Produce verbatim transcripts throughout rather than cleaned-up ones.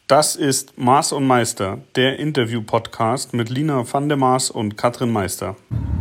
Das ist Maas und Meister, der Interview-Podcast mit Lina van der Maas und Katrin Meister.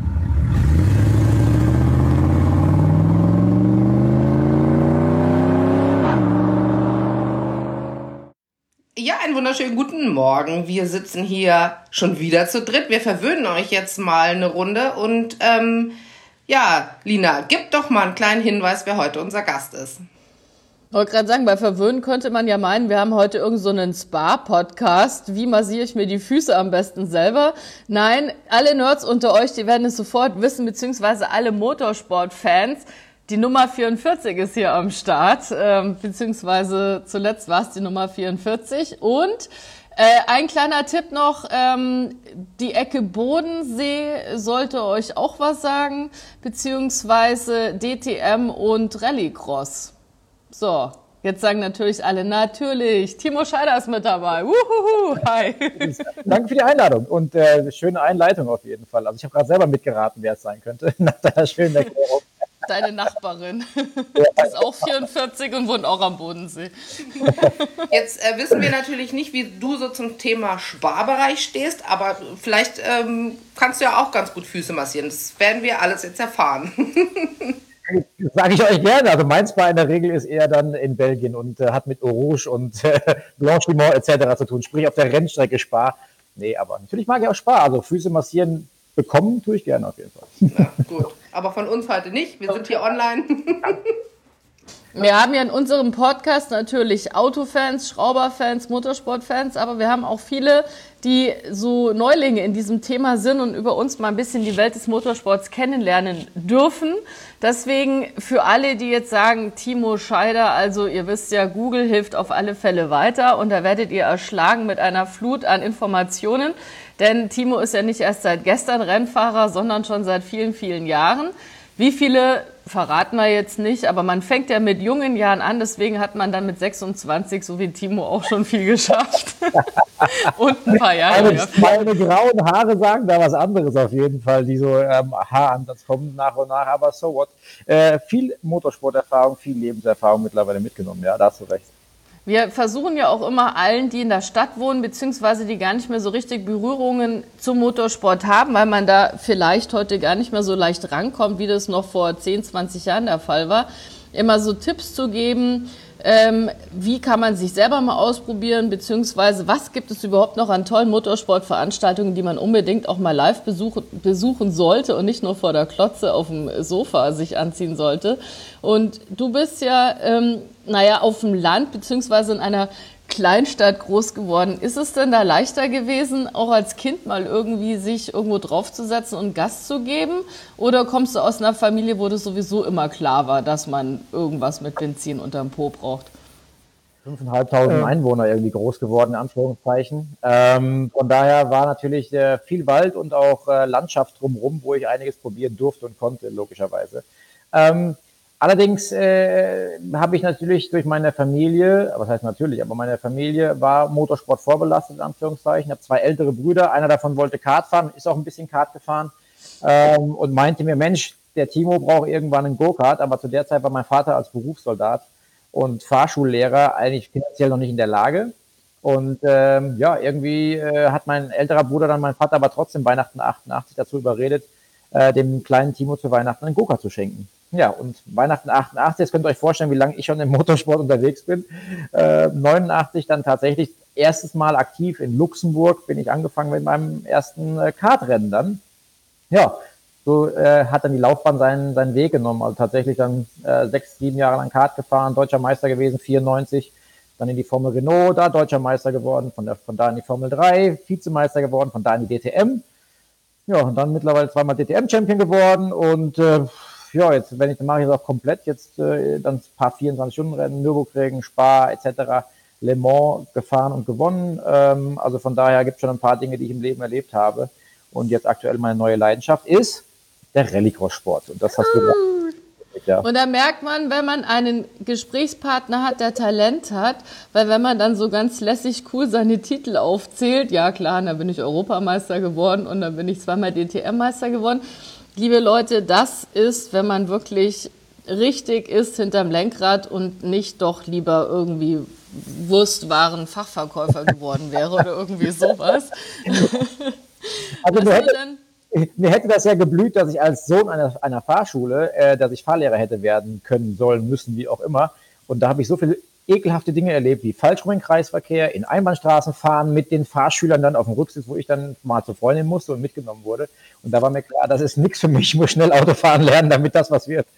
Ja, einen wunderschönen guten Morgen. Wir sitzen hier schon wieder zu dritt. Wir verwöhnen euch jetzt mal eine Runde. Und ähm, ja, Lina, gib doch mal einen kleinen Hinweis, wer heute unser Gast ist. Ich wollte gerade sagen, bei Verwöhnen könnte man ja meinen, wir haben heute irgend so einen Spa-Podcast. Wie massiere ich mir die Füße am besten selber? Nein, alle Nerds unter euch, die werden es sofort wissen, beziehungsweise alle Motorsport-Fans. Die Nummer vierundvierzig ist hier am Start, ähm, beziehungsweise zuletzt war es die Nummer vierundvierzig. Und äh, ein kleiner Tipp noch, ähm, die Ecke Bodensee sollte euch auch was sagen, beziehungsweise D T M und Rallycross. So, jetzt sagen natürlich alle, natürlich, Timo Scheider ist mit dabei. Wuhuhu, hi. Danke für die Einladung und äh, schöne Einleitung auf jeden Fall. Also ich habe gerade selber mitgeraten, wer es sein könnte, nach deiner schönen Erklärung. Deine Nachbarin, die ist auch vierundvierzig und wohnt auch am Bodensee. Jetzt äh, wissen wir natürlich nicht, wie du so zum Thema Sparbereich stehst, aber vielleicht ähm, kannst du ja auch ganz gut Füße massieren. Das werden wir alles jetzt erfahren. Das sage ich euch gerne. Also mein Spa in der Regel ist eher dann in Belgien und äh, hat mit Eau Rouge und äh, Blanchiment et cetera zu tun. Sprich auf der Rennstrecke Spa. Nee, aber natürlich mag ich auch Spa. Also Füße massieren bekommen tue ich gerne auf jeden Fall. Ja, gut. Aber von uns heute nicht. Wir sind hier online. Wir haben ja in unserem Podcast natürlich Autofans, Schrauberfans, Motorsportfans, aber wir haben auch viele, die so Neulinge in diesem Thema sind und über uns mal ein bisschen die Welt des Motorsports kennenlernen dürfen. Deswegen für alle, die jetzt sagen, Timo Scheider, also ihr wisst ja, Google hilft auf alle Fälle weiter und da werdet ihr erschlagen mit einer Flut an Informationen. Denn Timo ist ja nicht erst seit gestern Rennfahrer, sondern schon seit vielen, vielen Jahren. Wie viele verraten wir jetzt nicht, aber man fängt ja mit jungen Jahren an, deswegen hat man dann mit sechsundzwanzig, so wie Timo, auch schon viel geschafft. Und ein paar Jahre. Meine, meine grauen Haare sagen da was anderes auf jeden Fall, die so ähm, Haaransatz kommen nach und nach, aber so what. Äh, viel Motorsporterfahrung, viel Lebenserfahrung mittlerweile mitgenommen, ja, da hast du recht. Wir versuchen ja auch immer allen, die in der Stadt wohnen, beziehungsweise die gar nicht mehr so richtig Berührungen zum Motorsport haben, weil man da vielleicht heute gar nicht mehr so leicht rankommt, wie das noch vor zehn, zwanzig Jahren der Fall war, immer so Tipps zu geben, ähm, wie kann man sich selber mal ausprobieren, beziehungsweise was gibt es überhaupt noch an tollen Motorsportveranstaltungen, die man unbedingt auch mal live besuchen, besuchen sollte und nicht nur vor der Klotze auf dem Sofa sich anziehen sollte. Und du bist ja, ähm, naja, auf dem Land beziehungsweise in einer Kleinstadt groß geworden. Ist es denn da leichter gewesen, auch als Kind mal irgendwie sich irgendwo draufzusetzen und Gas zu geben? Oder kommst du aus einer Familie, wo das sowieso immer klar war, dass man irgendwas mit Benzin unterm Po braucht? fünftausendfünfhundert ähm. Einwohner irgendwie groß geworden, in Anführungszeichen. Ähm, von daher war natürlich äh, viel Wald und auch äh, Landschaft drumherum, wo ich einiges probieren durfte und konnte, logischerweise. Ähm, Allerdings äh, habe ich natürlich durch meine Familie, was heißt natürlich, aber meine Familie war Motorsport vorbelastet, in Anführungszeichen. Ich habe zwei ältere Brüder, einer davon wollte Kart fahren, ist auch ein bisschen Kart gefahren ähm, und meinte mir, Mensch, der Timo braucht irgendwann einen Go-Kart, aber zu der Zeit war mein Vater als Berufssoldat und Fahrschullehrer eigentlich finanziell noch nicht in der Lage. Und ähm, ja, irgendwie äh, hat mein älterer Bruder dann meinen Vater aber trotzdem Weihnachten achtundachtzig dazu überredet, äh, dem kleinen Timo zu Weihnachten einen Go-Kart zu schenken. Ja, und Weihnachten achtundachtzig, jetzt könnt ihr euch vorstellen, wie lange ich schon im Motorsport unterwegs bin. Äh, neunundachtzig dann tatsächlich erstes Mal aktiv in Luxemburg, bin ich angefangen mit meinem ersten äh, Kartrennen dann. Ja, so äh, hat dann die Laufbahn seinen, seinen Weg genommen. Also tatsächlich dann äh, sechs, sieben Jahre lang Kart gefahren, deutscher Meister gewesen, vierundneunzig. Dann in die Formel Renault, da deutscher Meister geworden, von, der, von da in die Formel drei, Vizemeister geworden, von da in die D T M. Ja, und dann mittlerweile zweimal D T M-Champion geworden und äh, ja, jetzt, wenn ich, dann mache ich das auch komplett, jetzt äh, dann ein paar vierundzwanzig-Stunden-Rennen, Nürburgring, Spa et cetera, Le Mans gefahren und gewonnen. Ähm, also von daher gibt es schon ein paar Dinge, die ich im Leben erlebt habe. Und jetzt aktuell meine neue Leidenschaft ist der Rallycross-Sport. Und das hast du gesagt. Ja. Und da merkt man, wenn man einen Gesprächspartner hat, der Talent hat, weil wenn man dann so ganz lässig cool seine Titel aufzählt, ja klar, dann bin ich Europameister geworden und dann bin ich zweimal D T M-Meister geworden. Liebe Leute, das ist, wenn man wirklich richtig ist hinterm Lenkrad und nicht doch lieber irgendwie Wurstwaren-Fachverkäufer geworden wäre oder irgendwie sowas. Also mir hätte, mir hätte das ja geblüht, dass ich als Sohn einer, einer Fahrschule, äh, dass ich Fahrlehrer hätte werden können, sollen, müssen, wie auch immer. Und da habe ich so viele ekelhafte Dinge erlebt, wie falschrum im Kreisverkehr, in Einbahnstraßen fahren, mit den Fahrschülern dann auf dem Rücksitz, wo ich dann mal zur Freundin musste und mitgenommen wurde. Und da war mir klar, das ist nichts für mich, ich muss schnell Auto fahren lernen, damit das was wird.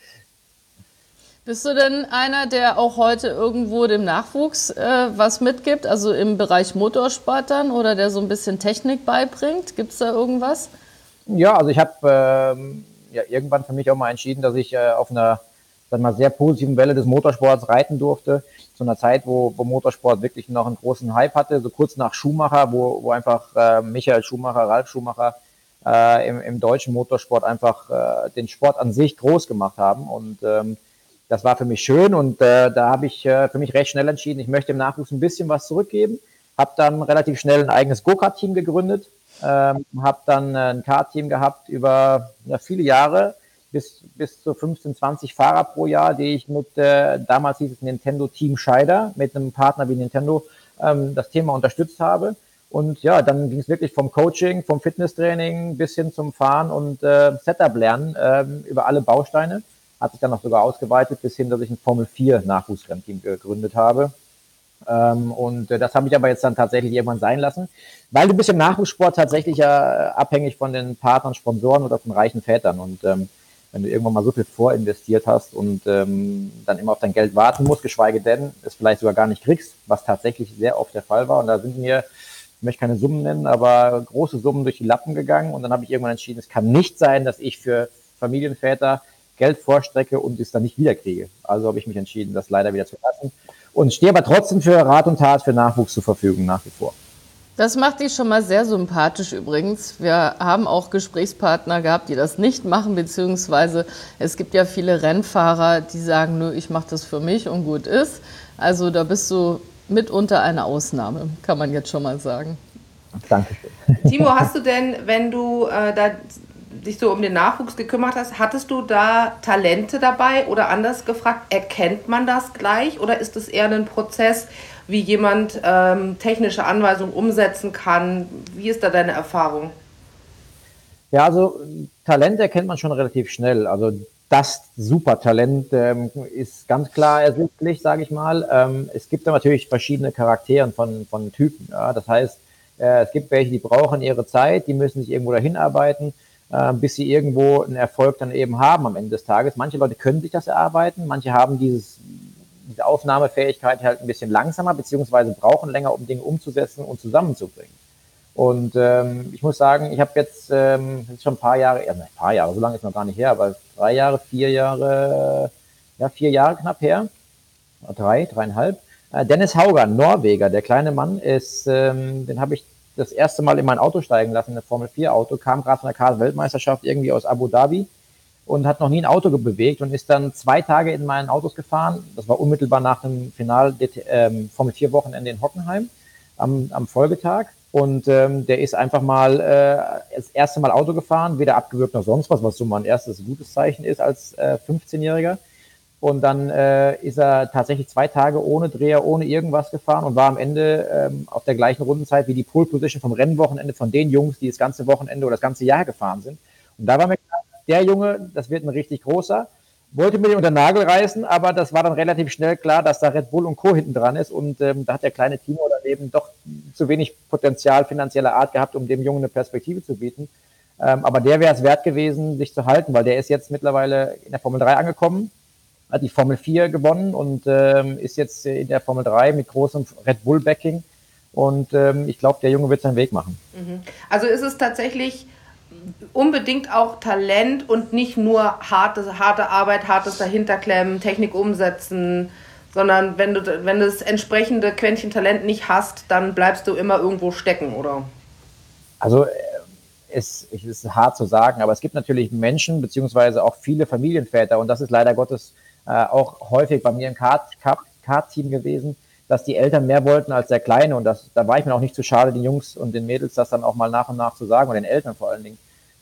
Bist du denn einer, der auch heute irgendwo dem Nachwuchs äh, was mitgibt, also im Bereich Motorsport dann, oder der so ein bisschen Technik beibringt? Gibt es da irgendwas? Ja, also ich habe ähm, ja, irgendwann für mich auch mal entschieden, dass ich äh, auf einer, sag mal, sehr positiven Welle des Motorsports reiten durfte. Zu einer Zeit, wo, wo Motorsport wirklich noch einen großen Hype hatte, so kurz nach Schumacher, wo, wo einfach äh, Michael Schumacher, Ralf Schumacher äh, im, im deutschen Motorsport einfach äh, den Sport an sich groß gemacht haben. Und ähm, das war für mich schön und äh, da habe ich äh, für mich recht schnell entschieden, ich möchte im Nachwuchs ein bisschen was zurückgeben. Habe dann relativ schnell ein eigenes Go-Kart-Team gegründet, ähm, habe dann äh, ein Kart-Team gehabt über ja, viele Jahre, bis, bis zu fünfzehn, zwanzig Fahrer pro Jahr, die ich mit, äh, damals hieß es Nintendo Team Scheider, mit einem Partner wie Nintendo ähm, das Thema unterstützt habe. Und ja, dann ging es wirklich vom Coaching, vom Fitnesstraining bis hin zum Fahren und äh, Setup lernen ähm, über alle Bausteine. Hat sich dann noch sogar ausgeweitet bis hin, dass ich ein Formel vier Nachwuchsrennteam gegründet habe. Ähm, und äh, das habe ich aber jetzt dann tatsächlich irgendwann sein lassen, weil du bist im Nachwuchssport tatsächlich ja abhängig von den Partnern, Sponsoren oder von reichen Vätern. Und ähm, wenn du irgendwann mal so viel vorinvestiert hast und ähm, dann immer auf dein Geld warten musst, geschweige denn es vielleicht sogar gar nicht kriegst, was tatsächlich sehr oft der Fall war. Und da sind mir, ich möchte keine Summen nennen, aber große Summen durch die Lappen gegangen. Und dann habe ich irgendwann entschieden, es kann nicht sein, dass ich für Familienväter Geld vorstrecke und es dann nicht wiederkriege. Also habe ich mich entschieden, das leider wieder zu lassen. Und stehe aber trotzdem für Rat und Tat für Nachwuchs zur Verfügung nach wie vor. Das macht dich schon mal sehr sympathisch übrigens. Wir haben auch Gesprächspartner gehabt, die das nicht machen, beziehungsweise es gibt ja viele Rennfahrer, die sagen, nö, ich mache das für mich und gut ist. Also da bist du mitunter eine Ausnahme, kann man jetzt schon mal sagen. Dankeschön. Timo, hast du denn, wenn du äh, da dich so um den Nachwuchs gekümmert hast, hattest du da Talente dabei oder anders gefragt, erkennt man das gleich oder ist es eher ein Prozess, wie jemand ähm, technische Anweisungen umsetzen kann? Wie ist da deine Erfahrung? Ja, also Talent erkennt man schon relativ schnell. Also das Supertalent ähm, ist ganz klar ersichtlich, sage ich mal. Ähm, es gibt da natürlich verschiedene Charaktere von, von Typen. Ja? Das heißt, äh, es gibt welche, die brauchen ihre Zeit, die müssen sich irgendwo dahin arbeiten, äh, bis sie irgendwo einen Erfolg dann eben haben am Ende des Tages. Manche Leute können sich das erarbeiten, manche haben dieses diese Aufnahmefähigkeit halt ein bisschen langsamer, beziehungsweise brauchen länger, um Dinge umzusetzen und zusammenzubringen. Und ähm, ich muss sagen, ich habe jetzt, ähm, jetzt schon ein paar Jahre, ja, ein paar Jahre, so lange ist noch gar nicht her, aber drei Jahre, vier Jahre, ja, vier Jahre knapp her, drei, dreieinhalb. Äh, Dennis Hauger, Norweger, der kleine Mann, ist, ähm, den habe ich das erste Mal in mein Auto steigen lassen, ein Formel vier Auto, kam gerade von der Kart-Weltmeisterschaft irgendwie aus Abu Dhabi und hat noch nie ein Auto bewegt und ist dann zwei Tage in meinen Autos gefahren. Das war unmittelbar nach dem Final ähm, Formel vier Wochenende in Hockenheim am, am Folgetag. Und ähm, der ist einfach mal äh, das erste Mal Auto gefahren, weder abgewürgt noch sonst was, was so mal ein erstes gutes Zeichen ist als äh, fünfzehnjähriger. Und dann äh, ist er tatsächlich zwei Tage ohne Dreher, ohne irgendwas gefahren und war am Ende ähm, auf der gleichen Rundenzeit wie die Pole Position vom Rennwochenende von den Jungs, die das ganze Wochenende oder das ganze Jahr gefahren sind. Und da war mir klar, der Junge, das wird ein richtig großer, wollte mir den unter den Nagel reißen, aber das war dann relativ schnell klar, dass da Red Bull und Co. hinten dran ist und ähm, da hat der kleine Timo daneben doch zu wenig Potenzial finanzieller Art gehabt, um dem Jungen eine Perspektive zu bieten. Ähm, aber der wäre es wert gewesen, sich zu halten, weil der ist jetzt mittlerweile in der Formel drei angekommen, hat die Formel vier gewonnen und ähm, ist jetzt in der Formel drei mit großem Red Bull-Backing und ähm, ich glaube, der Junge wird seinen Weg machen. Also ist es tatsächlich unbedingt auch Talent und nicht nur harte, harte Arbeit, hartes Dahinterklemmen, Technik umsetzen, sondern wenn du, wenn du das entsprechende Quäntchen Talent nicht hast, dann bleibst du immer irgendwo stecken, oder? Also es, es ist hart zu sagen, aber es gibt natürlich Menschen, beziehungsweise auch viele Familienväter und das ist leider Gottes äh, auch häufig bei mir im Kart-Team gewesen, dass die Eltern mehr wollten als der Kleine und das, da war ich mir auch nicht zu schade, den Jungs und den Mädels das dann auch mal nach und nach zu sagen und den Eltern vor allen Dingen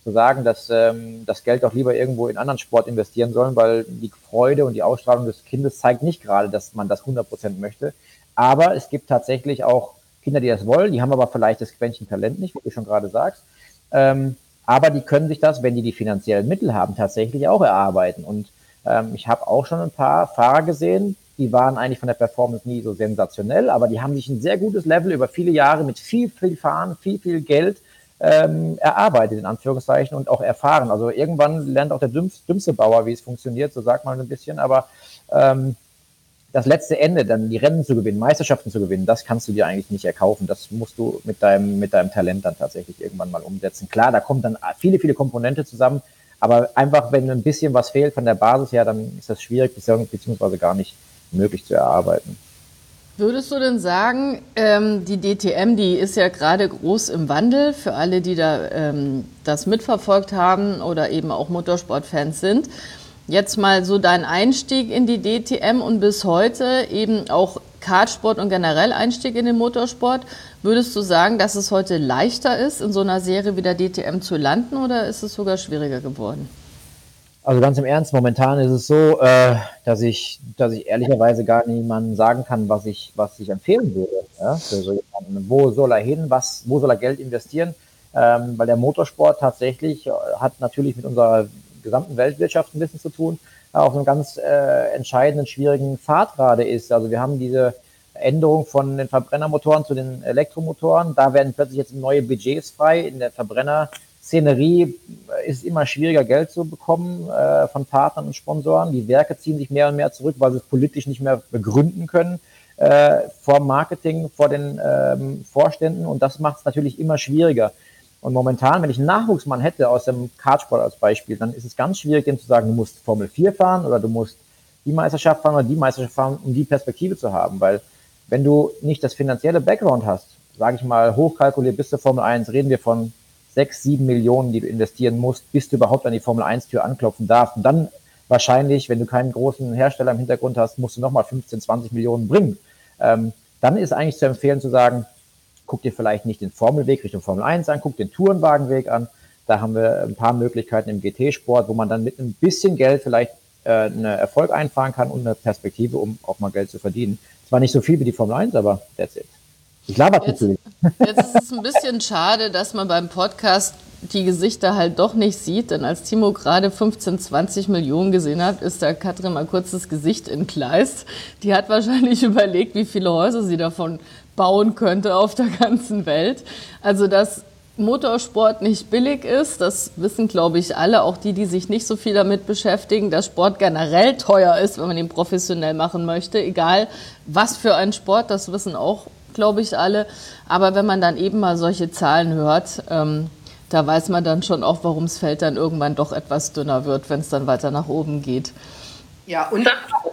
zu sagen, dass ähm, das Geld auch lieber irgendwo in anderen Sport investieren sollen, weil die Freude und die Ausstrahlung des Kindes zeigt nicht gerade, dass man das hundert Prozent möchte. Aber es gibt tatsächlich auch Kinder, die das wollen, die haben aber vielleicht das Quäntchen Talent nicht, wie du schon gerade sagst. Ähm, aber die können sich das, wenn die die finanziellen Mittel haben, tatsächlich auch erarbeiten. Und ähm, ich habe auch schon ein paar Fahrer gesehen, die waren eigentlich von der Performance nie so sensationell, aber die haben sich ein sehr gutes Level über viele Jahre mit viel, viel Fahren, viel, viel Geld ähm, erarbeitet, in Anführungszeichen, und auch erfahren. Also irgendwann lernt auch der dümmste Bauer, wie es funktioniert, so sagt man ein bisschen, aber ähm, das letzte Ende, dann die Rennen zu gewinnen, Meisterschaften zu gewinnen, das kannst du dir eigentlich nicht erkaufen. Das musst du mit deinem, mit deinem Talent dann tatsächlich irgendwann mal umsetzen. Klar, da kommen dann viele, viele Komponente zusammen, aber einfach, wenn ein bisschen was fehlt von der Basis her, dann ist das schwierig, beziehungsweise gar nicht möglich zu erarbeiten. Würdest du denn sagen, ähm, die D T M, die ist ja gerade groß im Wandel, für alle, die da ähm, das mitverfolgt haben oder eben auch Motorsportfans sind. Jetzt mal so dein Einstieg in die D T M und bis heute eben auch Kartsport und generell Einstieg in den Motorsport. Würdest du sagen, dass es heute leichter ist, in so einer Serie wie der D T M zu landen, oder ist es sogar schwieriger geworden? Also ganz im Ernst, momentan ist es so, äh, dass ich, dass ich ehrlicherweise gar niemandem sagen kann, was ich, was ich empfehlen würde. Ja? Für so jemanden. Wo soll er hin? Was, wo soll er Geld investieren? Ähm, weil der Motorsport tatsächlich hat natürlich mit unserer gesamten Weltwirtschaft ein bisschen zu tun, auf einem ganz äh, entscheidenden, schwierigen Pfad gerade ist. Also wir haben diese Änderung von den Verbrennermotoren zu den Elektromotoren. Da werden plötzlich jetzt neue Budgets frei. In der Verbrennerszenerie ist es immer schwieriger, Geld zu bekommen äh, von Partnern und Sponsoren. Die Werke ziehen sich mehr und mehr zurück, weil sie es politisch nicht mehr begründen können äh, vor Marketing, vor den ähm, Vorständen. Und das macht es natürlich immer schwieriger. Und momentan, wenn ich einen Nachwuchsmann hätte aus dem Kartsport als Beispiel, dann ist es ganz schwierig, dem zu sagen, du musst Formel vier fahren oder du musst die Meisterschaft fahren oder die Meisterschaft fahren, um die Perspektive zu haben. Weil wenn du nicht das finanzielle Background hast, sage ich mal, hochkalkuliert bis zur Formel eins, reden wir von sechs, sieben Millionen, die du investieren musst, bis du überhaupt an die Formel eins Tür anklopfen darfst. Und dann wahrscheinlich, wenn du keinen großen Hersteller im Hintergrund hast, musst du nochmal fünfzehn, zwanzig Millionen bringen. Ähm, dann ist eigentlich zu empfehlen zu sagen, guck dir vielleicht nicht den Formelweg Richtung Formel eins an, guck den Tourenwagenweg an. Da haben wir ein paar Möglichkeiten im G T-Sport, wo man dann mit ein bisschen Geld vielleicht äh, einen Erfolg einfahren kann und eine Perspektive, um auch mal Geld zu verdienen. Zwar nicht so viel wie die Formel eins, aber that's it. Ich laber jetzt, zu viel. Jetzt ist es ein bisschen schade, dass man beim Podcast die Gesichter halt doch nicht sieht, denn als Timo gerade fünfzehn, zwanzig Millionen gesehen hat, ist da Katrin mal kurz das Gesicht entgleist. Die hat wahrscheinlich überlegt, wie viele Häuser sie davon bauen könnte auf der ganzen Welt. Also dass Motorsport nicht billig ist, das wissen, glaube ich, alle, auch die, die sich nicht so viel damit beschäftigen, dass Sport generell teuer ist, wenn man ihn professionell machen möchte, egal was für ein Sport, das wissen auch, glaube ich, alle. Aber wenn man dann eben mal solche Zahlen hört, ähm, da weiß man dann schon auch, warum das Feld dann irgendwann doch etwas dünner wird, wenn es dann weiter nach oben geht. Ja, und,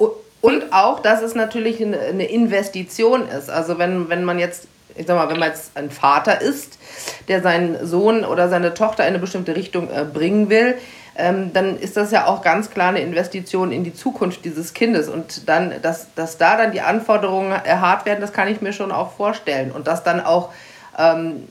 und auch, dass es natürlich eine Investition ist. Also wenn, wenn man jetzt, ich sag mal, wenn man jetzt ein Vater ist, der seinen Sohn oder seine Tochter in eine bestimmte Richtung äh, bringen will, ähm, dann ist das ja auch ganz klar eine Investition in die Zukunft dieses Kindes. Und dann, dass, dass da dann die Anforderungen hart werden, das kann ich mir schon auch vorstellen. Und dass dann auch, ähm,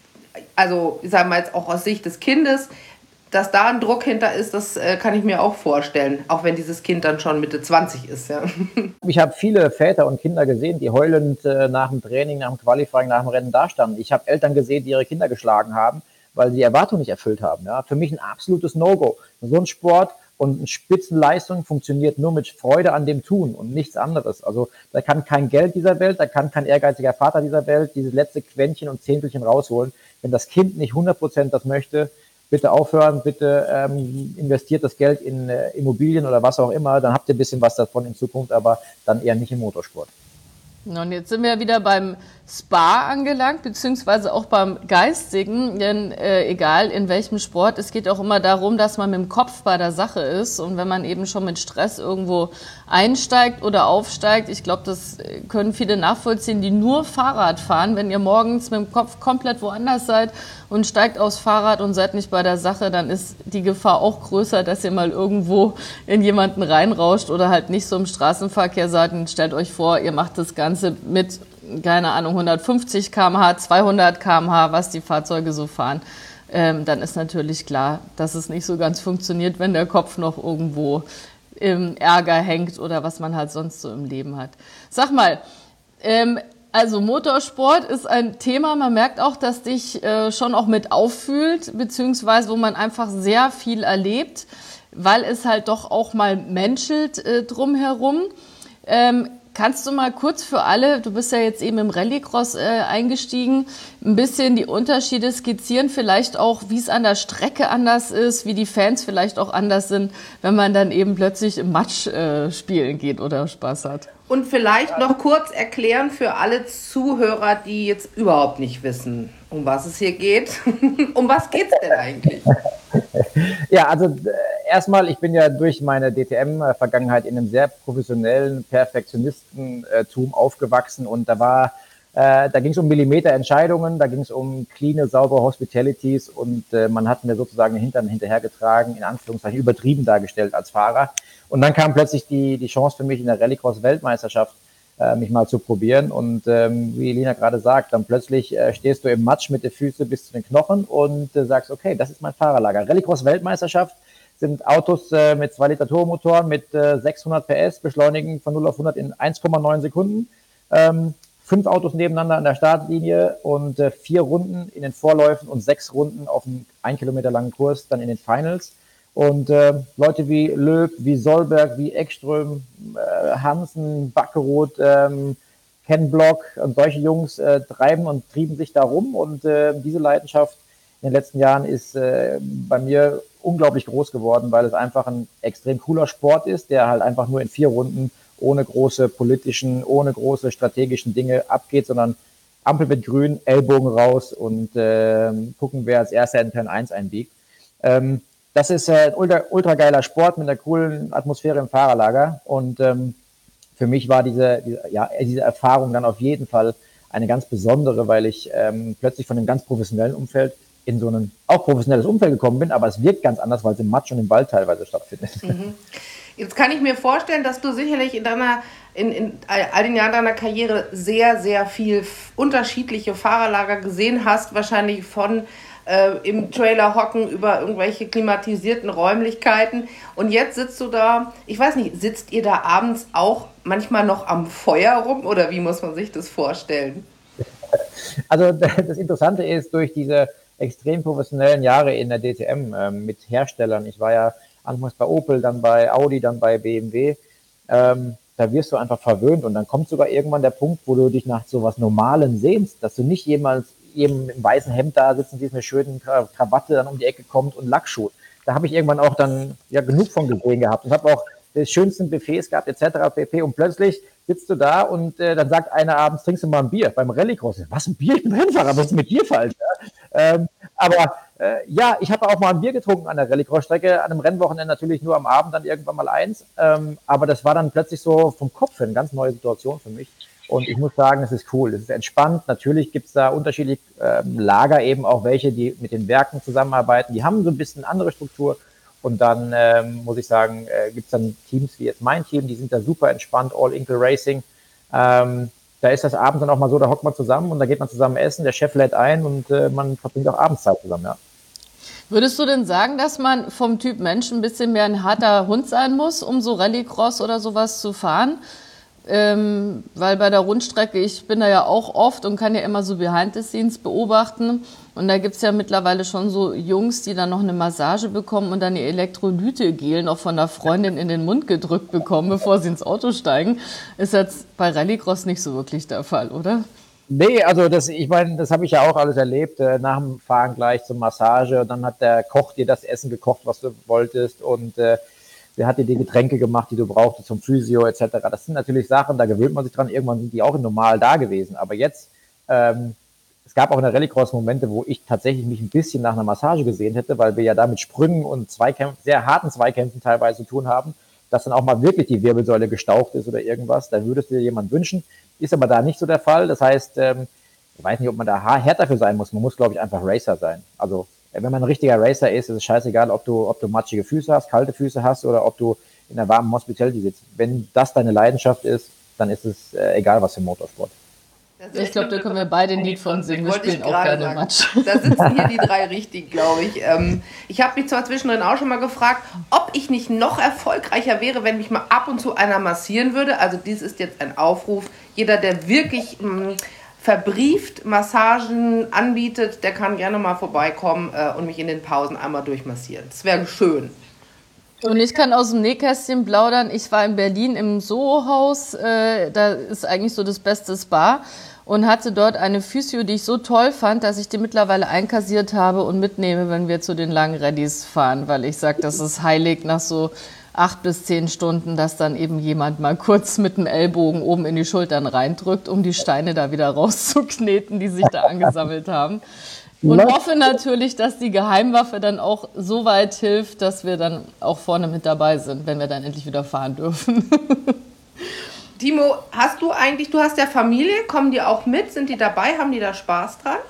also ich sage mal jetzt auch aus Sicht des Kindes, dass da ein Druck hinter ist, das äh, kann ich mir auch vorstellen, auch wenn dieses Kind dann schon Mitte zwanzig ist. Ja. Ich habe viele Väter und Kinder gesehen, die heulend äh, nach dem Training, nach dem Qualifying, nach dem Rennen dastanden. Ich habe Eltern gesehen, die ihre Kinder geschlagen haben, weil sie die Erwartungen nicht erfüllt haben. Ja. Für mich ein absolutes No-Go. So ein Sport und eine Spitzenleistung funktioniert nur mit Freude an dem Tun und nichts anderes. Also da kann kein Geld dieser Welt, da kann kein ehrgeiziger Vater dieser Welt dieses letzte Quäntchen und Zehntelchen rausholen. Wenn das Kind nicht hundert Prozent das möchte, bitte aufhören, bitte ähm, investiert das Geld in äh, Immobilien oder was auch immer, dann habt ihr ein bisschen was davon in Zukunft, aber dann eher nicht im Motorsport. Und jetzt sind wir wieder beim Spa angelangt, beziehungsweise auch beim Geistigen, denn äh, egal in welchem Sport, es geht auch immer darum, dass man mit dem Kopf bei der Sache ist, und wenn man eben schon mit Stress irgendwo einsteigt oder aufsteigt, ich glaube, das können viele nachvollziehen, die nur Fahrrad fahren, wenn ihr morgens mit dem Kopf komplett woanders seid und steigt aufs Fahrrad und seid nicht bei der Sache, dann ist die Gefahr auch größer, dass ihr mal irgendwo in jemanden reinrauscht oder halt nicht so im Straßenverkehr seid. Und stellt euch vor, ihr macht das Ganze mit, keine Ahnung, hundertfünfzig Kilometer pro Stunde, zweihundert Kilometer pro Stunde, was die Fahrzeuge so fahren. ähm, dann ist natürlich klar, dass es nicht so ganz funktioniert, wenn der Kopf noch irgendwo im Ärger hängt oder was man halt sonst so im Leben hat. Sag mal, ähm, also Motorsport ist ein Thema, man merkt auch, dass dich äh, schon auch mit auffühlt, beziehungsweise wo man einfach sehr viel erlebt, weil es halt doch auch mal menschelt äh, drumherum. Ähm, kannst du mal kurz für alle, du bist ja jetzt eben im Rallycross äh, eingestiegen, ein bisschen die Unterschiede skizzieren, vielleicht auch, wie es an der Strecke anders ist, wie die Fans vielleicht auch anders sind, wenn man dann eben plötzlich im Matsch äh, spielen geht oder Spaß hat. Und vielleicht noch kurz erklären für alle Zuhörer, die jetzt überhaupt nicht wissen, um was es hier geht. Um was geht's denn eigentlich? Ja, also äh, erstmal, ich bin ja durch meine D T M-Vergangenheit in einem sehr professionellen Perfektionistentum aufgewachsen und da war, äh, da ging es um Millimeterentscheidungen, da ging es um cleane, saubere Hospitalities und äh, man hat mir sozusagen den Hintern hinterhergetragen, in Anführungszeichen übertrieben dargestellt als Fahrer. Und dann kam plötzlich die, die Chance für mich in der Rallycross-Weltmeisterschaft, äh, mich mal zu probieren. Und ähm, wie Lina gerade sagt, dann plötzlich äh, stehst du im Matsch mit den Füßen bis zu den Knochen und äh, sagst, okay, das ist mein Fahrerlager. Rallycross-Weltmeisterschaft sind Autos äh, mit zwei Liter Turbomotoren mit äh, sechshundert P S, beschleunigen von null auf hundert in eins Komma neun Sekunden. Ähm, fünf Autos nebeneinander an der Startlinie und äh, vier Runden in den Vorläufen und sechs Runden auf einem ein Kilometer langen Kurs dann in den Finals. Und äh, Leute wie Loeb, wie Solberg, wie Ekström, äh, Hansen, Backeroth, ähm, Ken Block und solche Jungs äh, treiben und trieben sich da rum. Und äh, diese Leidenschaft in den letzten Jahren ist äh, bei mir unglaublich groß geworden, weil es einfach ein extrem cooler Sport ist, der halt einfach nur in vier Runden ohne große politischen, ohne große strategischen Dinge abgeht, sondern Ampel wird grün, Ellbogen raus und äh, gucken, wer als erster in Turn eins einbiegt. Ähm, Das ist ein ultra, ultra geiler Sport mit einer coolen Atmosphäre im Fahrerlager. Und ähm, für mich war diese, diese, ja, diese Erfahrung dann auf jeden Fall eine ganz besondere, weil ich ähm, plötzlich von einem ganz professionellen Umfeld in so ein auch professionelles Umfeld gekommen bin. Aber es wirkt ganz anders, weil es im Matsch und im Wald teilweise stattfindet. Mhm. Jetzt kann ich mir vorstellen, dass du sicherlich in deiner, in, in all den Jahren deiner Karriere sehr, sehr viel unterschiedliche Fahrerlager gesehen hast. Wahrscheinlich von im Trailer hocken über irgendwelche klimatisierten Räumlichkeiten. Und jetzt sitzt du da, ich weiß nicht, sitzt ihr da abends auch manchmal noch am Feuer rum oder wie muss man sich das vorstellen? Also das Interessante ist, durch diese extrem professionellen Jahre in der D T M äh, mit Herstellern, ich war ja anfangs bei Opel, dann bei Audi, dann bei B M W, ähm, da wirst du einfach verwöhnt und dann kommt sogar irgendwann der Punkt, wo du dich nach so was Normalem sehnst, dass du nicht jemals eben im weißen Hemd da sitzen, die mit einer schönen Krawatte dann um die Ecke kommt und Lackschuhe. Da habe ich irgendwann auch dann ja genug von gesehen gehabt und habe auch die schönsten Buffets gehabt et cetera pp. Und plötzlich sitzt du da und äh, dann sagt einer abends, trinkst du mal ein Bier beim Rallycross. Was, ein Bier? Ich bin Rennfahrer, was ist mit dir falsch? Ja? Ähm, aber äh, ja, ich habe auch mal ein Bier getrunken an der Rallycross-Strecke, an einem Rennwochenende natürlich nur am Abend, dann irgendwann mal eins. Ähm, aber das war dann plötzlich so vom Kopf her eine ganz neue Situation für mich. Und ich muss sagen, es ist cool, es ist entspannt. Natürlich gibt es da unterschiedliche ähm, Lager, eben auch welche, die mit den Werken zusammenarbeiten. Die haben so ein bisschen andere Struktur. Und dann ähm, muss ich sagen, äh, gibt es dann Teams wie jetzt mein Team, die sind da super entspannt, All Inkle Racing. Ähm, da ist das abends dann auch mal so, da hockt man zusammen und da geht man zusammen essen, der Chef lädt ein und äh, man verbringt auch Abendszeit zusammen, ja. Würdest du denn sagen, dass man vom Typ Mensch ein bisschen mehr ein harter Hund sein muss, um so Rallycross oder sowas zu fahren? Ähm, weil bei der Rundstrecke, ich bin da ja auch oft und kann ja immer so Behind the Scenes beobachten und da gibt es ja mittlerweile schon so Jungs, die dann noch eine Massage bekommen und dann ihr Elektrolytegel noch von der Freundin in den Mund gedrückt bekommen, bevor sie ins Auto steigen. Ist jetzt bei Rallycross nicht so wirklich der Fall, oder? Nee, also das, ich meine, das habe ich ja auch alles erlebt, äh, nach dem Fahren gleich zur Massage, dann hat der Koch dir das Essen gekocht, was du wolltest und äh, der hat dir die Getränke gemacht, die du brauchtest zum Physio et cetera. Das sind natürlich Sachen, da gewöhnt man sich dran, irgendwann sind die auch normal da gewesen, aber jetzt, ähm, es gab auch in der Rallycross Momente, wo ich tatsächlich mich ein bisschen nach einer Massage gesehen hätte, weil wir ja da mit Sprüngen und Zweikämpfen, sehr harten Zweikämpfen teilweise zu tun haben, dass dann auch mal wirklich die Wirbelsäule gestaucht ist oder irgendwas, da würdest du dir jemand wünschen, ist aber da nicht so der Fall. Das heißt, ähm, ich weiß nicht, ob man da härter für sein muss. Man muss, glaube ich, einfach Racer sein. Also wenn man ein richtiger Racer ist, ist es scheißegal, ob du, ob du matschige Füße hast, kalte Füße hast oder ob du in einer warmen Hospitality sitzt. Wenn das deine Leidenschaft ist, dann ist es äh, egal, was für Motorsport. Ich glaube, da können wir beide ein Lied von singen. Wir spielen auch gerne sagen. Matsch. Da sitzen hier die drei richtig, glaube ich. Ähm, ich habe mich zwar zwischendrin auch schon mal gefragt, ob ich nicht noch erfolgreicher wäre, wenn mich mal ab und zu einer massieren würde. Also dies ist jetzt ein Aufruf. Jeder, der wirklich mh, verbrieft Massagen anbietet, der kann gerne mal vorbeikommen äh, und mich in den Pausen einmal durchmassieren. Das wäre schön. Und ich kann aus dem Nähkästchen plaudern. Ich war in Berlin im Soho-Haus. Äh, da ist eigentlich so das beste Spa. Und hatte dort eine Physio, die ich so toll fand, dass ich die mittlerweile einkassiert habe und mitnehme, wenn wir zu den langen Reddys fahren. Weil ich sage, das ist heilig nach so acht bis zehn Stunden, dass dann eben jemand mal kurz mit dem Ellbogen oben in die Schultern reindrückt, um die Steine da wieder rauszukneten, die sich da angesammelt haben. Und hoffe natürlich, dass die Geheimwaffe dann auch so weit hilft, dass wir dann auch vorne mit dabei sind, wenn wir dann endlich wieder fahren dürfen. Timo, hast du eigentlich, du hast ja Familie, kommen die auch mit? Sind die dabei? Haben die da Spaß dran?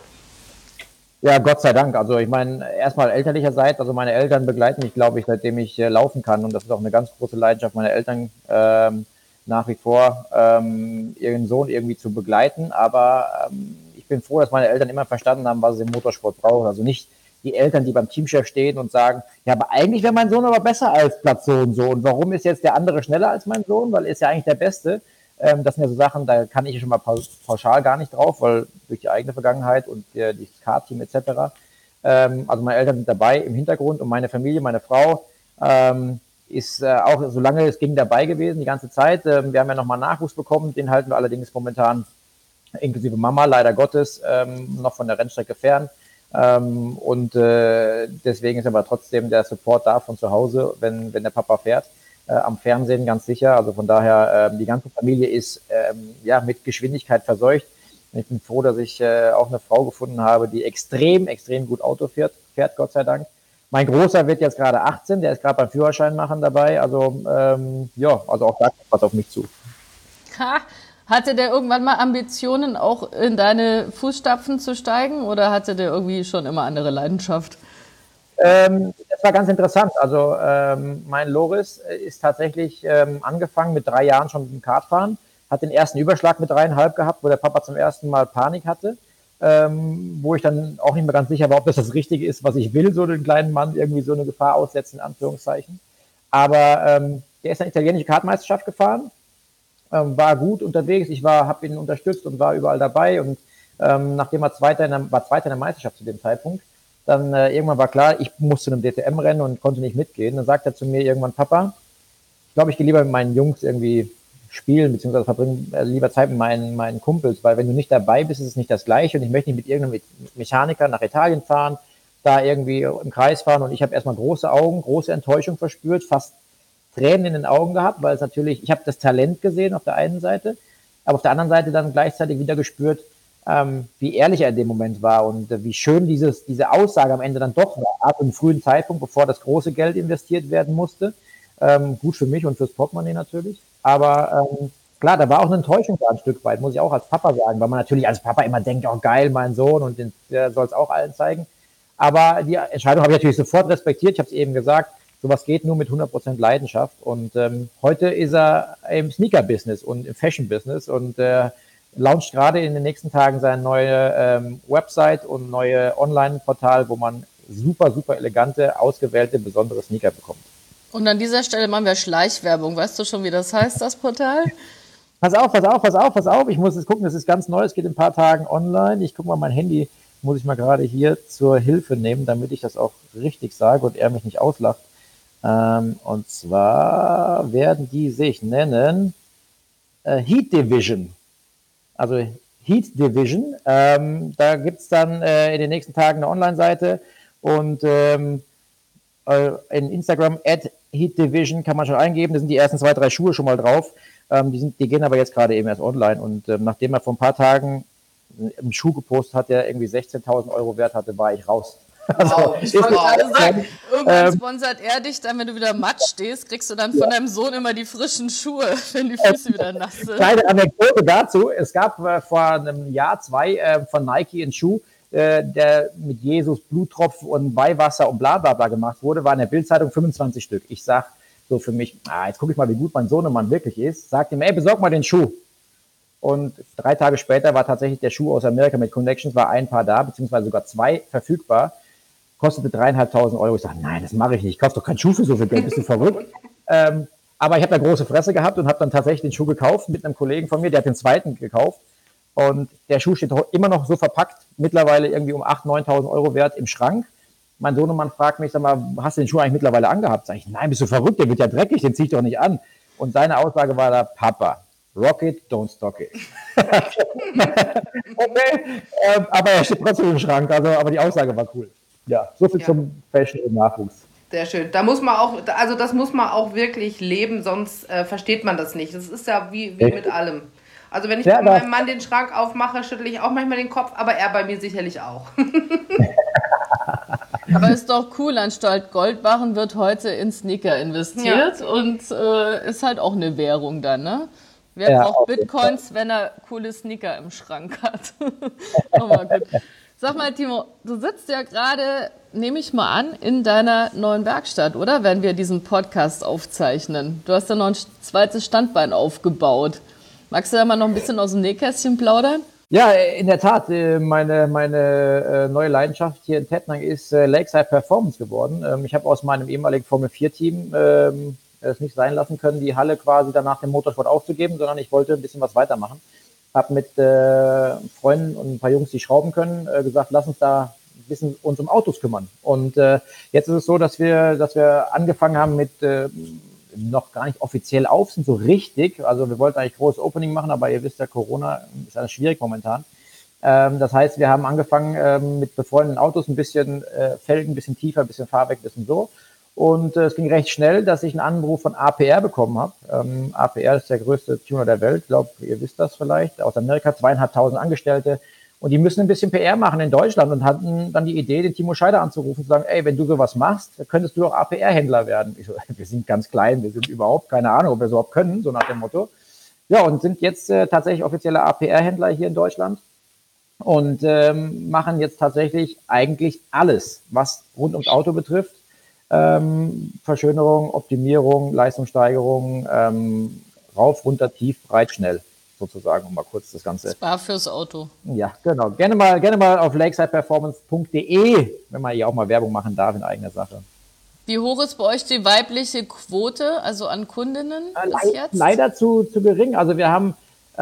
Ja, Gott sei Dank. Also ich meine, erstmal elterlicherseits, also meine Eltern begleiten mich, glaube ich, seitdem ich äh, laufen kann. Und das ist auch eine ganz große Leidenschaft meiner Eltern, ähm, nach wie vor ähm, ihren Sohn irgendwie zu begleiten. Aber ähm, ich bin froh, dass meine Eltern immer verstanden haben, was sie im Motorsport brauchen. Also nicht die Eltern, die beim Teamchef stehen und sagen, ja, aber eigentlich wäre mein Sohn aber besser als Platz so und so. Und warum ist jetzt der andere schneller als mein Sohn? Weil er ist ja eigentlich der Beste. Ähm, das sind ja so Sachen, da kann ich schon mal pauschal gar nicht drauf, weil durch die eigene Vergangenheit und äh, das Kart-Team et cetera. Ähm, also meine Eltern sind dabei im Hintergrund und meine Familie, meine Frau ähm, ist äh, auch, solange es ging, dabei gewesen, die ganze Zeit. Ähm, wir haben ja nochmal Nachwuchs bekommen, den halten wir allerdings momentan, inklusive Mama, leider Gottes, ähm, noch von der Rennstrecke fern. Ähm, und äh, deswegen ist aber trotzdem der Support da von zu Hause, wenn, wenn der Papa fährt, äh, am Fernsehen ganz sicher. Also von daher, äh, die ganze Familie ist ähm, ja mit Geschwindigkeit verseucht. Ich bin froh, dass ich äh, auch eine Frau gefunden habe, die extrem, extrem gut Auto fährt, fährt, Gott sei Dank. Mein Großer wird jetzt gerade achtzehn, der ist gerade beim Führerschein machen dabei. Also ähm, ja, also auch da kommt was auf mich zu. Ha. Hatte der irgendwann mal Ambitionen, auch in deine Fußstapfen zu steigen, oder hatte der irgendwie schon immer andere Leidenschaft? Ähm, das war ganz interessant. Also ähm, mein Loris ist tatsächlich ähm, angefangen mit drei Jahren schon mit dem Kartfahren, hat den ersten Überschlag mit dreieinhalb gehabt, wo der Papa zum ersten Mal Panik hatte, ähm, wo ich dann auch nicht mehr ganz sicher war, ob das das Richtige ist, was ich will, so den kleinen Mann irgendwie so eine Gefahr aussetzen, in Anführungszeichen. Aber ähm, der ist eine italienische Kartmeisterschaft gefahren, war gut unterwegs, ich war, habe ihn unterstützt und war überall dabei und ähm, nachdem er Zweiter in der, war Zweiter in der Meisterschaft zu dem Zeitpunkt, dann äh, irgendwann war klar, ich musste zu einem D T M rennen und konnte nicht mitgehen. Dann sagt er zu mir irgendwann, Papa, ich glaube, ich gehe lieber mit meinen Jungs irgendwie spielen, beziehungsweise verbringe äh, lieber Zeit mit meinen, meinen Kumpels, weil wenn du nicht dabei bist, ist es nicht das Gleiche und ich möchte nicht mit irgendeinem Mechaniker nach Italien fahren, da irgendwie im Kreis fahren und ich habe erstmal große Augen, große Enttäuschung verspürt, fast Tränen in den Augen gehabt, weil es natürlich, ich habe das Talent gesehen auf der einen Seite, aber auf der anderen Seite dann gleichzeitig wieder gespürt, ähm, wie ehrlich er in dem Moment war und äh, wie schön dieses, diese Aussage am Ende dann doch war, ab einem frühen Zeitpunkt, bevor das große Geld investiert werden musste. Ähm, gut für mich und fürs Portemonnaie natürlich, aber ähm, klar, da war auch eine Enttäuschung da ein Stück weit, muss ich auch als Papa sagen, weil man natürlich als Papa immer denkt, oh geil, mein Sohn und den, der soll es auch allen zeigen. Aber die Entscheidung habe ich natürlich sofort respektiert, ich habe es eben gesagt, sowas geht nur mit hundert Prozent Leidenschaft und ähm, heute ist er im Sneaker-Business und im Fashion-Business und äh, launcht gerade in den nächsten Tagen seine neue ähm, Website und neue Online-Portal, wo man super, super elegante, ausgewählte, besondere Sneaker bekommt. Und an dieser Stelle machen wir Schleichwerbung. Weißt du schon, wie das heißt, das Portal? Pass auf, pass auf, pass auf, pass auf. Ich muss jetzt gucken, das ist ganz neu, es geht in ein paar Tagen online. Ich gucke mal, mein Handy muss ich mal gerade hier zur Hilfe nehmen, damit ich das auch richtig sage und er mich nicht auslacht. Ähm, und zwar werden die sich nennen äh, Heat Division. Also Heat Division. Ähm, da gibt's dann äh, in den nächsten Tagen eine Online-Seite und ähm, äh, in Instagram at Heat Division kann man schon eingeben. Da sind die ersten zwei, drei Schuhe schon mal drauf. Ähm, die, sind, die gehen aber jetzt gerade eben erst online. Und ähm, nachdem er vor ein paar Tagen einen Schuh gepostet hat, der irgendwie sechzehntausend Euro wert hatte, war ich raus. Also, wow, ich wollte gerade sagen, irgendwann ähm, sponsert er dich, dann wenn du wieder matt stehst, kriegst du dann von ja. deinem Sohn immer die frischen Schuhe, wenn die Füße wieder nass sind. Kleine Anekdote dazu, es gab äh, vor einem Jahr, zwei äh, von Nike einen Schuh, äh, der mit Jesus Bluttropfen und Weihwasser und bla bla bla gemacht wurde, war in der Bildzeitung fünfundzwanzig Stück. Ich sag so für mich, ah, jetzt gucke ich mal, wie gut mein Sohnemann wirklich ist, sagt ihm, ey, besorg mal den Schuh. Und drei Tage später war tatsächlich der Schuh aus Amerika mit Connections, war ein Paar da, beziehungsweise sogar zwei verfügbar, kostete dreieinhalbtausend Euro. Ich sage, nein, das mache ich nicht, ich kaufe doch keinen Schuh für so viel Geld, bist du verrückt? ähm, aber ich habe da große Fresse gehabt und habe dann tatsächlich den Schuh gekauft mit einem Kollegen von mir, der hat den zweiten gekauft. Und der Schuh steht immer noch so verpackt, mittlerweile irgendwie um achttausend, neuntausend Euro wert im Schrank. Mein Sohnemann fragt mich, sag mal, hast du den Schuh eigentlich mittlerweile angehabt? Sag ich, nein, bist du verrückt, der wird ja dreckig, den zieh ich doch nicht an. Und seine Aussage war da, Papa, rock it, don't stock it. Okay, ähm, aber er steht trotzdem im Schrank, also, aber die Aussage war cool. Ja, so viel ja. zum Fashion und Nachwuchs. Sehr schön. Da muss man auch, also das muss man auch wirklich leben, sonst äh, versteht man das nicht. Das ist ja wie, wie mit allem. Also wenn ich ja, bei meinem Mann den Schrank aufmache, schüttle ich auch manchmal den Kopf, aber er bei mir sicherlich auch. Aber ist doch cool, anstatt Goldbarren wird heute in Sneaker investiert ja. und äh, ist halt auch eine Währung dann, ne? Wer ja, braucht Bitcoins, wenn er coole Sneaker im Schrank hat? Oh mal gut. Sag mal, Timo, du sitzt ja gerade, nehme ich mal an, in deiner neuen Werkstatt, oder? Wenn wir diesen Podcast aufzeichnen. Du hast ja noch ein zweites Standbein aufgebaut. Magst du da mal noch ein bisschen aus dem Nähkästchen plaudern? Ja, in der Tat. Meine, meine neue Leidenschaft hier in Tettnang ist Lakeside Performance geworden. Ich habe aus meinem ehemaligen Formel vier Team es nicht sein lassen können, die Halle quasi danach dem Motorsport aufzugeben, sondern ich wollte ein bisschen was weitermachen. Habe mit äh, Freunden und ein paar Jungs, die schrauben können, äh, gesagt, lass uns da ein bisschen uns um Autos kümmern. Und äh, jetzt ist es so, dass wir, dass wir angefangen haben mit äh, noch gar nicht offiziell auf sind, so richtig. Also wir wollten eigentlich großes Opening machen, aber ihr wisst ja, Corona ist alles schwierig momentan. Ähm, das heißt, wir haben angefangen ähm, mit befreundeten Autos, ein bisschen äh, Felgen, ein bisschen tiefer, ein bisschen Fahrwerk, ein bisschen so. Und äh, es ging recht schnell, dass ich einen Anruf von A P R bekommen habe. Ähm, A P R ist der größte Tuner der Welt, ich glaube, ihr wisst das vielleicht, aus Amerika, zweieinhalbtausend Angestellte. Und die müssen ein bisschen P R machen in Deutschland und hatten dann die Idee, den Timo Scheider anzurufen und zu sagen, ey, wenn du sowas machst, könntest du auch A P R-Händler werden. Ich so, wir sind ganz klein, wir sind überhaupt, keine Ahnung, ob wir so überhaupt können, so nach dem Motto. Ja, und sind jetzt äh, tatsächlich offizielle A P R-Händler hier in Deutschland und ähm, machen jetzt tatsächlich eigentlich alles, was rund ums Auto betrifft. Ähm, Verschönerung, Optimierung, Leistungssteigerung, ähm, rauf, runter, tief, breit, schnell, sozusagen, um mal kurz das Ganze. Spar fürs Auto. Ja, genau. Gerne mal, gerne mal auf lakeside performance punkt de, wenn man hier auch mal Werbung machen darf in eigener Sache. Wie hoch ist bei euch die weibliche Quote, also an Kundinnen äh, bis jetzt? Leider zu, zu gering. Also wir haben,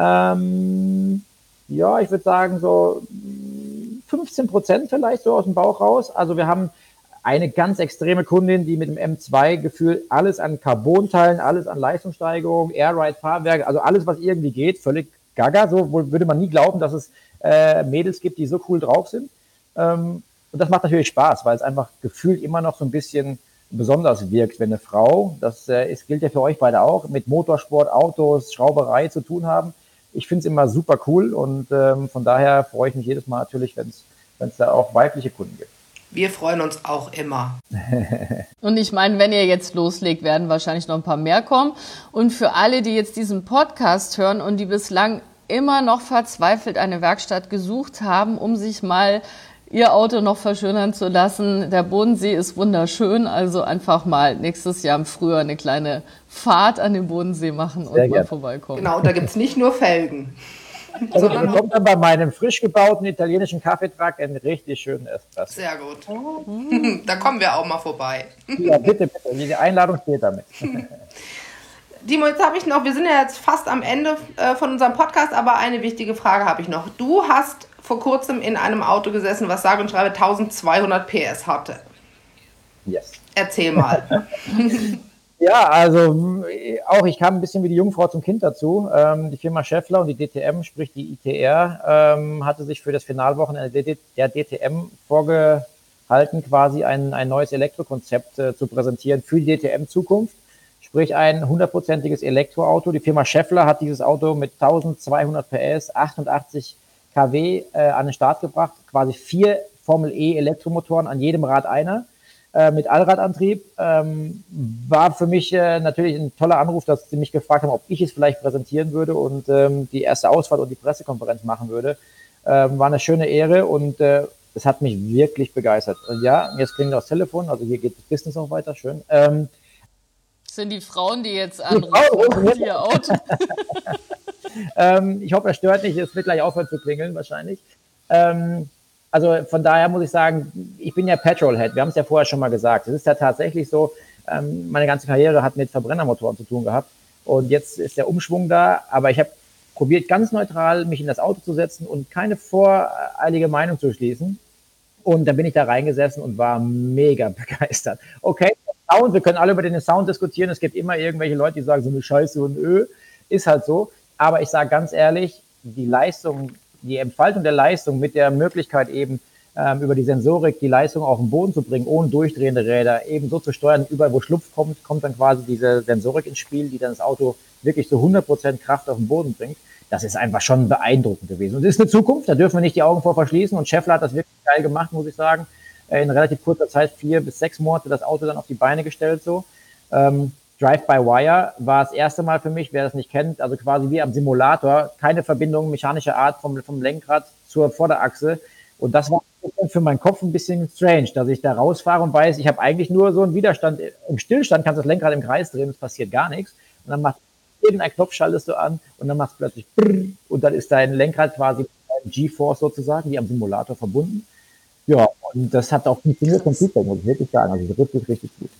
ähm, ja, ich würde sagen so fünfzehn Prozent vielleicht so aus dem Bauch raus. Also wir haben eine ganz extreme Kundin, die mit dem M zwei Gefühl alles an Carbon-Teilen, alles an Leistungssteigerung, Airride-Fahrwerk, also alles, was irgendwie geht, völlig gaga. So würde man nie glauben, dass es äh, Mädels gibt, die so cool drauf sind. Ähm, und das macht natürlich Spaß, weil es einfach gefühlt immer noch so ein bisschen besonders wirkt, wenn eine Frau, das äh, ist, gilt ja für euch beide auch, mit Motorsport, Autos, Schrauberei zu tun haben. Ich finde es immer super cool und ähm, von daher freue ich mich jedes Mal natürlich, wenn es da auch weibliche Kunden gibt. Wir freuen uns auch immer. Und ich meine, wenn ihr jetzt loslegt, werden wahrscheinlich noch ein paar mehr kommen. Und für alle, die jetzt diesen Podcast hören und die bislang immer noch verzweifelt eine Werkstatt gesucht haben, um sich mal ihr Auto noch verschönern zu lassen. Der Bodensee ist wunderschön, also einfach mal nächstes Jahr im Frühjahr eine kleine Fahrt an den Bodensee machen und Sehr mal gerne. vorbeikommen. Genau, und da gibt es nicht nur Felgen. Also ihr bekommt dann bei meinem frisch gebauten italienischen Kaffeetrag einen richtig schönen Espresso. Sehr gut. Da kommen wir auch mal vorbei. Ja, bitte, bitte. Die Einladung steht damit. Timo, jetzt habe ich noch, wir sind ja jetzt fast am Ende von unserem Podcast, aber eine wichtige Frage habe ich noch. Du hast vor kurzem in einem Auto gesessen, was sage und schreibe zwölfhundert P S hatte. Yes. Erzähl mal. Ja, also auch ich kam ein bisschen wie die Jungfrau zum Kind dazu. Ähm, die Firma Schaeffler und die D T M, sprich die I T R, ähm, hatte sich für das Finalwochenende der D T M vorgehalten, quasi ein, ein neues Elektrokonzept äh, zu präsentieren für die D T M-Zukunft. Sprich ein hundertprozentiges Elektroauto. Die Firma Schaeffler hat dieses Auto mit eintausendzweihundert P S, achtundachtzig Kilowatt äh, an den Start gebracht. Quasi vier Formel E Elektromotoren, an jedem Rad einer. Mit Allradantrieb, ähm, war für mich äh, natürlich ein toller Anruf, dass sie mich gefragt haben, ob ich es vielleicht präsentieren würde und ähm, die erste Ausfahrt und die Pressekonferenz machen würde. Ähm, war eine schöne Ehre und äh, es hat mich wirklich begeistert. Und ja, jetzt klingt das Telefon, also hier geht das Business auch weiter, schön. Ähm, sind die Frauen, die jetzt Die Frauen anrufen rufen und jetzt. ihr Auto. Ähm, ich hoffe, er stört nicht, es wird gleich aufhören zu klingeln wahrscheinlich. Ähm, also von daher muss ich sagen, ich bin ja Petrolhead, wir haben es ja vorher schon mal gesagt. Es ist ja tatsächlich so, ähm, meine ganze Karriere hat mit Verbrennermotoren zu tun gehabt und jetzt ist der Umschwung da, aber ich habe probiert ganz neutral mich in das Auto zu setzen und keine voreilige Meinung zu schließen. Und dann bin ich da reingesessen und war mega begeistert. Okay, Sound, wir können alle über den Sound diskutieren. Es gibt immer irgendwelche Leute, die sagen, so eine Scheiße und Ö. Ist halt so. Aber ich sage ganz ehrlich, die Leistung, die Entfaltung der Leistung mit der Möglichkeit eben ähm, über die Sensorik die Leistung auf den Boden zu bringen, ohne durchdrehende Räder, eben so zu steuern, überall wo Schlupf kommt, kommt dann quasi diese Sensorik ins Spiel, die dann das Auto wirklich so hundert Prozent Kraft auf den Boden bringt. Das ist einfach schon beeindruckend gewesen. Und es ist eine Zukunft, da dürfen wir nicht die Augen vor verschließen. Und Schaeffler hat das wirklich geil gemacht, muss ich sagen. In relativ kurzer Zeit, vier bis sechs Monate, das Auto dann auf die Beine gestellt so. Ähm, Drive-by-Wire war das erste Mal für mich, wer das nicht kennt, also quasi wie am Simulator, keine Verbindung mechanischer Art vom, vom Lenkrad zur Vorderachse. Und das war für meinen Kopf ein bisschen strange, dass ich da rausfahre und weiß, ich habe eigentlich nur so einen Widerstand. Im Stillstand kannst du das Lenkrad im Kreis drehen, es passiert gar nichts. Und dann macht irgendein Knopf schaltest du an und dann machst du plötzlich brrr, und dann ist dein Lenkrad quasi mit einem G-Force sozusagen, wie am Simulator verbunden. Ja, und das hat auch funktioniert vom Feedback, muss ich wirklich sagen. Also richtig, richtig gut.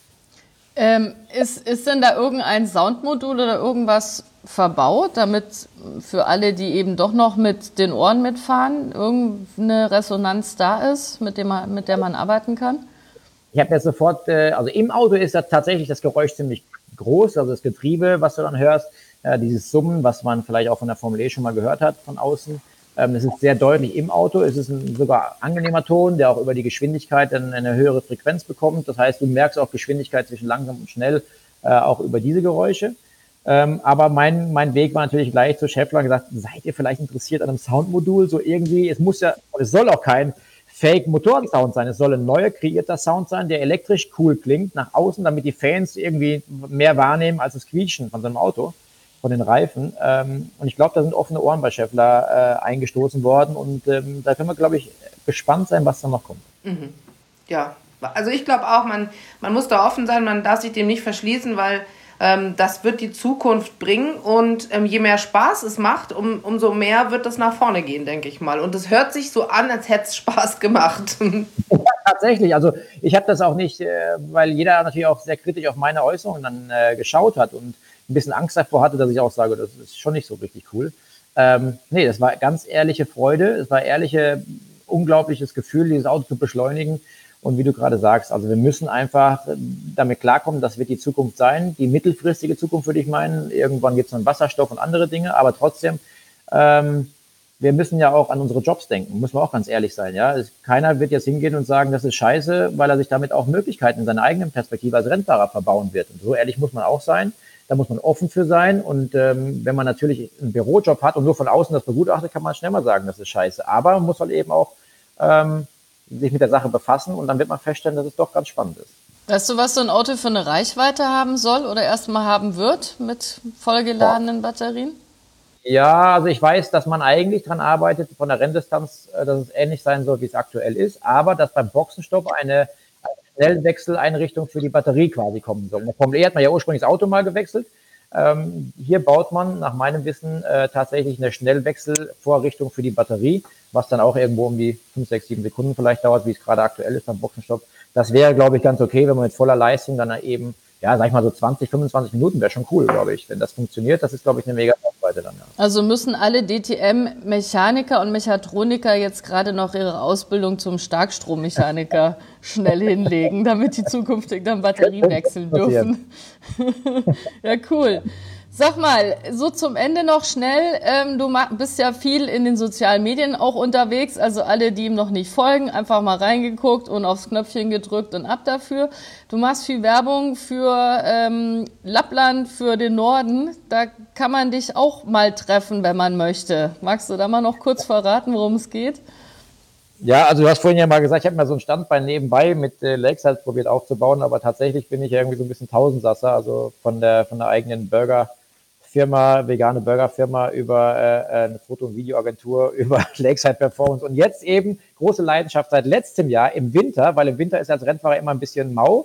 Ähm, ist, ist denn da irgendein Soundmodul oder irgendwas verbaut, damit für alle, die eben doch noch mit den Ohren mitfahren, irgendeine Resonanz da ist, mit, dem man, mit der man arbeiten kann? Ich habe jetzt sofort, äh, also im Auto ist das tatsächlich das Geräusch ziemlich groß, also das Getriebe, was du dann hörst, äh, dieses Summen, was man vielleicht auch von der Formel E schon mal gehört hat von außen. Ähm, das ist sehr deutlich im Auto. Es ist ein sogar angenehmer Ton, der auch über die Geschwindigkeit dann eine höhere Frequenz bekommt. Das heißt, du merkst auch Geschwindigkeit zwischen langsam und schnell, äh, auch über diese Geräusche. Ähm, aber mein, mein Weg war natürlich gleich zu Schaeffler und gesagt, seid ihr vielleicht interessiert an einem Soundmodul? So irgendwie, es muss ja, es soll auch kein Fake-Motorensound sein. Es soll ein neuer, kreierter Sound sein, der elektrisch cool klingt nach außen, damit die Fans irgendwie mehr wahrnehmen als das Quietschen von so einem Auto, von den Reifen. Ähm, und ich glaube, da sind offene Ohren bei Schaeffler äh, eingestoßen worden. Und ähm, da können wir, glaube ich, gespannt sein, was da noch kommt. Mhm. Ja, also ich glaube auch, man, man muss da offen sein, man darf sich dem nicht verschließen, weil ähm, das wird die Zukunft bringen. Und ähm, je mehr Spaß es macht, um, umso mehr wird es nach vorne gehen, denke ich mal. Und es hört sich so an, als hätte es Spaß gemacht. Ja, tatsächlich. Also ich habe das auch nicht, äh, weil jeder natürlich auch sehr kritisch auf meine Äußerungen dann äh, geschaut hat und ein bisschen Angst davor hatte, dass ich auch sage, das ist schon nicht so richtig cool. Ähm, nee, das war ganz ehrliche Freude. Es war ehrliche, unglaubliches Gefühl, dieses Auto zu beschleunigen. Und wie du gerade sagst, also wir müssen einfach damit klarkommen, das wird die Zukunft sein. Die mittelfristige Zukunft würde ich meinen. Irgendwann gibt es dann Wasserstoff und andere Dinge. Aber trotzdem, ähm, wir müssen ja auch an unsere Jobs denken, müssen wir auch ganz ehrlich sein. Ja, es, keiner wird jetzt hingehen und sagen, das ist scheiße, weil er sich damit auch Möglichkeiten in seiner eigenen Perspektive als Rennfahrer verbauen wird. Und so ehrlich muss man auch sein. Da muss man offen für sein. Und ähm, wenn man natürlich einen Bürojob hat und nur von außen das begutachtet, kann man schnell mal sagen, das ist scheiße. Aber man muss halt eben auch ähm, sich mit der Sache befassen und dann wird man feststellen, dass es doch ganz spannend ist. Weißt du, was so ein Auto für eine Reichweite haben soll oder erstmal haben wird mit vollgeladenen Batterien? Ja, also ich weiß, dass man eigentlich dran arbeitet, von der Renndistanz, dass es ähnlich sein soll, wie es aktuell ist, aber dass beim Boxenstopp eine, eine Schnellwechseleinrichtung für die Batterie quasi kommen soll. In der Formel E hat man ja ursprünglich das Auto mal gewechselt. Ähm, hier baut man nach meinem Wissen äh, tatsächlich eine Schnellwechselvorrichtung für die Batterie, was dann auch irgendwo um die fünf, sechs, sieben Sekunden vielleicht dauert, wie es gerade aktuell ist beim Boxenstopp. Das wäre, glaube ich, ganz okay, wenn man mit voller Leistung dann eben, ja, sag ich mal so zwanzig, fünfundzwanzig Minuten wäre schon cool, glaube ich. Wenn das funktioniert, das ist, glaube ich, eine mega Reichweite dann. Ja. Also müssen alle D T M-Mechaniker und Mechatroniker jetzt gerade noch ihre Ausbildung zum Starkstrommechaniker schnell hinlegen, damit die zukünftig dann Batterien wechseln dürfen. Ja, cool. Sag mal, so zum Ende noch schnell, ähm, du bist ja viel in den sozialen Medien auch unterwegs, also alle, die ihm noch nicht folgen, einfach mal reingeguckt und aufs Knöpfchen gedrückt und ab dafür. Du machst viel Werbung für ähm, Lappland, für den Norden, da kann man dich auch mal treffen, wenn man möchte. Magst du da mal noch kurz verraten, worum es geht? Ja, also du hast vorhin ja mal gesagt, ich habe mir so ein Standbein nebenbei mit äh, Lakeside probiert aufzubauen, aber tatsächlich bin ich ja irgendwie so ein bisschen Tausendsasser, also von der von der eigenen Burger Firma, vegane Burgerfirma, über äh, eine Foto- und Videoagentur, über Lakeside Performance und jetzt eben große Leidenschaft seit letztem Jahr im Winter, weil im Winter ist als Rennfahrer immer ein bisschen mau,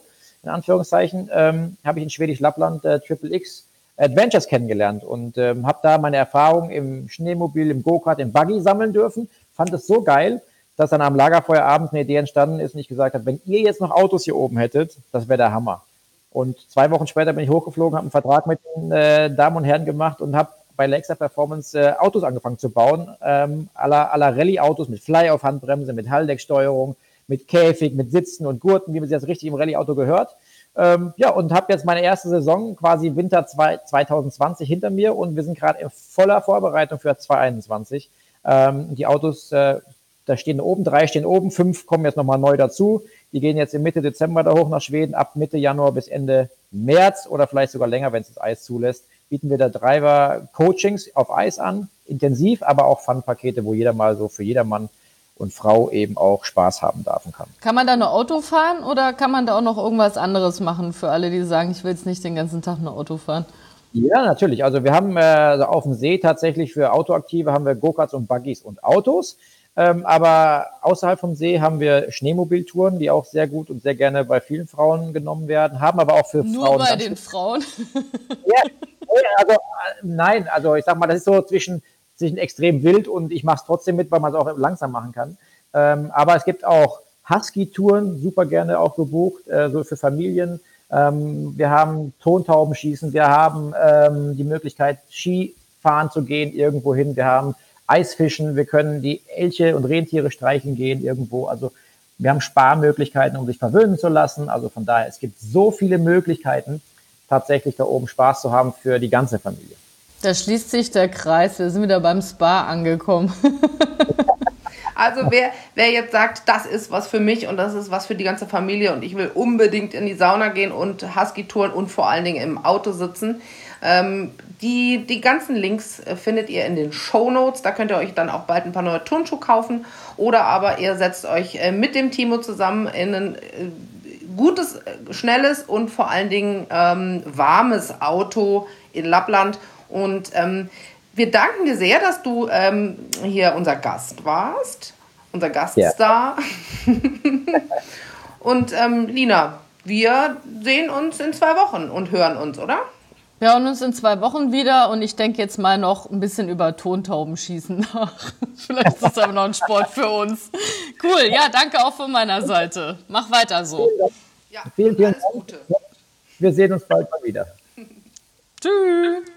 in Anführungszeichen, ähm, habe ich in Schwedisch Lappland äh, Triple X Adventures kennengelernt und ähm, habe da meine Erfahrung im Schneemobil, im Go-Kart, im Buggy sammeln dürfen. Fand es so geil, dass dann am Lagerfeuerabend eine Idee entstanden ist und ich gesagt habe, wenn ihr jetzt noch Autos hier oben hättet, das wäre der Hammer. Und zwei Wochen später bin ich hochgeflogen, habe einen Vertrag mit den äh, Damen und Herren gemacht und habe bei Lexa Performance äh, Autos angefangen zu bauen, ähm, à la, à la Rallye-Autos mit Fly-Off-Handbremse, mit Hallendecksteuerung, mit Käfig, mit Sitzen und Gurten, wie man sich das richtig im Rallye-Auto gehört. Ähm, ja, und habe jetzt meine erste Saison, quasi Winter zwanzig zwanzig hinter mir und wir sind gerade in voller Vorbereitung für zwanzig einundzwanzig. Ähm, die Autos, äh, da stehen oben, drei stehen oben, fünf kommen jetzt nochmal neu dazu. Die gehen jetzt im Mitte Dezember da hoch nach Schweden, ab Mitte Januar bis Ende März oder vielleicht sogar länger, wenn es das Eis zulässt, bieten wir da Driver-Coachings auf Eis an, intensiv, aber auch Fun-Pakete, wo jeder mal so für jedermann und Frau eben auch Spaß haben darf und kann. Kann man da nur Auto fahren oder kann man da auch noch irgendwas anderes machen für alle, die sagen, ich will jetzt nicht den ganzen Tag nur Auto fahren? Ja, natürlich. Also wir haben äh, also auf dem See tatsächlich für Autoaktive haben wir Go-Karts und Buggies und Autos. Ähm, aber außerhalb vom See haben wir Schneemobiltouren, die auch sehr gut und sehr gerne bei vielen Frauen genommen werden, haben aber auch für Nur Frauen... bei den Frauen? Ja, also äh, nein, also ich sag mal, das ist so zwischen, zwischen extrem wild und ich mache es trotzdem mit, weil man es auch langsam machen kann. Ähm, aber es gibt auch Husky-Touren, super gerne auch gebucht, äh, so für Familien. Ähm, wir haben Tontaubenschießen, wir haben ähm, die Möglichkeit, Skifahren zu gehen irgendwo hin, wir haben Eisfischen, wir können die Elche und Rentiere streicheln gehen irgendwo. Also wir haben Sparmöglichkeiten, um sich verwöhnen zu lassen. Also von daher, es gibt so viele Möglichkeiten, tatsächlich da oben Spaß zu haben für die ganze Familie. Da schließt sich der Kreis. Wir sind wieder beim Spa angekommen. Also wer, wer jetzt sagt, das ist was für mich und das ist was für die ganze Familie und ich will unbedingt in die Sauna gehen und Husky-Touren und vor allen Dingen im Auto sitzen, ähm, die, die ganzen Links äh, findet ihr in den Shownotes. Da könnt ihr euch dann auch bald ein paar neue Turnschuhe kaufen oder aber ihr setzt euch äh, mit dem Timo zusammen in ein äh, gutes, schnelles und vor allen Dingen ähm, warmes Auto in Lappland und ähm, wir danken dir sehr, dass du ähm, hier unser Gast warst, unser Gaststar. Ja. Und ähm, Lina, wir sehen uns in zwei Wochen und hören uns, oder? Wir hören uns in zwei Wochen wieder und ich denke jetzt mal noch ein bisschen über Tontaubenschießen nach. Vielleicht ist das aber noch ein Sport für uns. Cool, ja, danke auch von meiner Seite. Mach weiter so. Ja, vielen, vielen alles Dank. Gute. Wir sehen uns bald mal wieder. Tschüss.